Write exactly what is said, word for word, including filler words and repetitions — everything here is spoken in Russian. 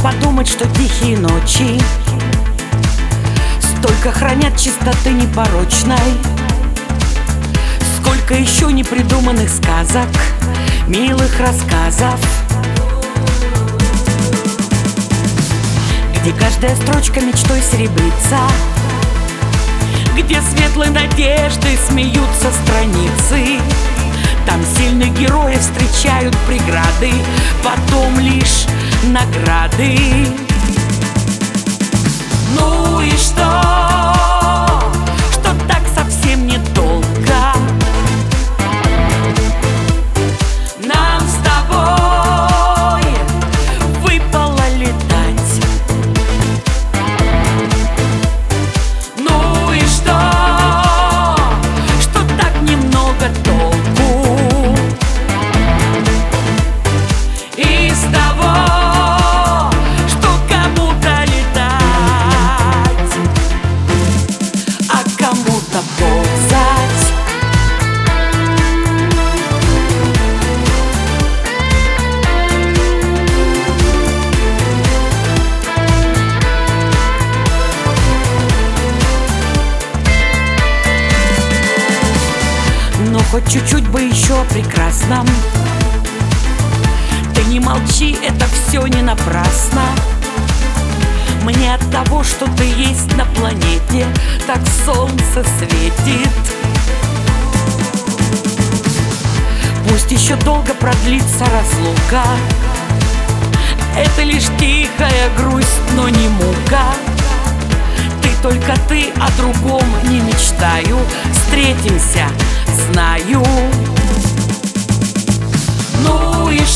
подумать, что тихие ночи столько хранят чистоты непорочной. Сколько еще непридуманных сказок, милых рассказов, где каждая строчка мечтой серебрится, где светлой надеждой смеются страницы. Там сильных героев встречают преграды, потом лишь награды. Ну и что, что так совсем недолго нам с тобой выпало летать? Ну и что, что так немного толку из того, что кому-то летать, а кому-то ползать. Но хоть чуть-чуть бы еще о прекрасном. Ты не молчи, это все не напрасно. Мне от того, что ты есть на планете, так солнце светит. Пусть еще долго продлится разлука, это лишь тихая грусть, но не мука. Ты только ты, о другом не мечтаю. Встретимся, знаю. Ну и